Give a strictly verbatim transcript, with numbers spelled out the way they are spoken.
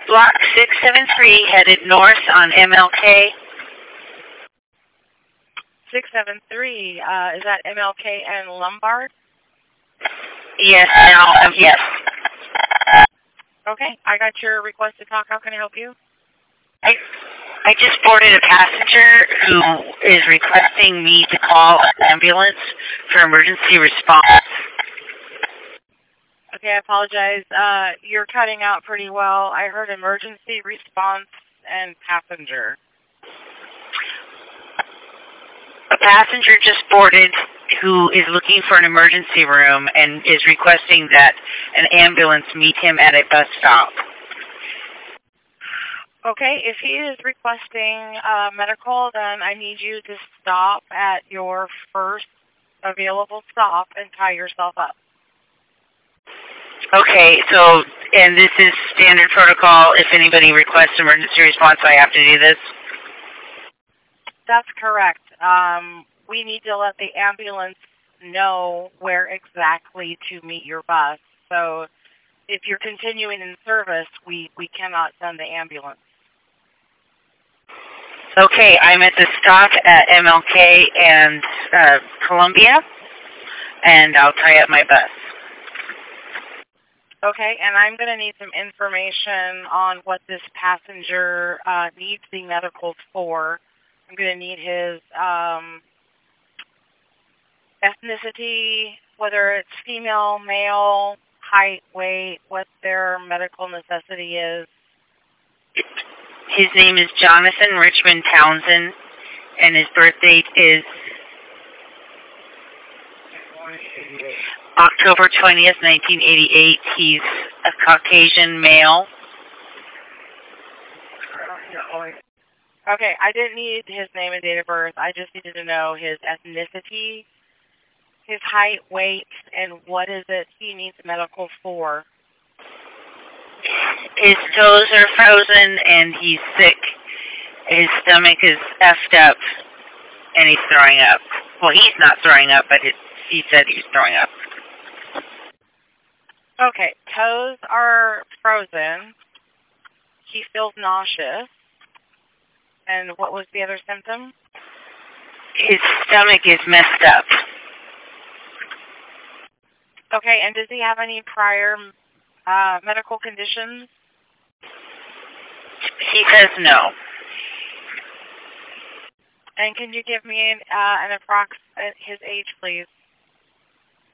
Block six seven three headed north on M L K. six seven three, uh, is that M L K and Lombard? Yes, now, um, yes. Okay, I got your request to talk. How can I help you? I, I just boarded a passenger who is requesting me to call an ambulance for emergency response. Okay, I apologize. Uh, you're cutting out pretty well. I heard emergency response and passenger. A passenger just boarded who is looking for an emergency room and is requesting that an ambulance meet him at a bus stop. Okay, if he is requesting uh, medical, then I need you to stop at your first available stop and tie yourself up. Okay, so, and this is standard protocol. If anybody requests emergency response, I have to do this? That's correct. Um, we need to let the ambulance know where exactly to meet your bus. So if you're continuing in service, we, we cannot send the ambulance. Okay, I'm at the stop at M L K and uh, Columbia, and I'll tie up my bus. Okay, and I'm going to need some information on what this passenger uh, needs the medicals for. I'm going to need his um, ethnicity, whether it's female, male, height, weight, what their medical necessity is. His name is Jonathan Richmond Townsend, and his birth date is October twentieth, nineteen eighty-eight. He's a Caucasian male. Okay, I didn't need his name and date of birth. I just needed to know his ethnicity, his height, weight, and what is it he needs medical for. His toes are frozen, and he's sick. His stomach is effed up, and he's throwing up. Well, he's not throwing up, but it, he said he was throwing up. Okay, toes are frozen. He feels nauseous. And what was the other symptom? His stomach is messed up. Okay, and does he have any prior uh, medical conditions? He says no. And can you give me an, uh, an approx his age, please?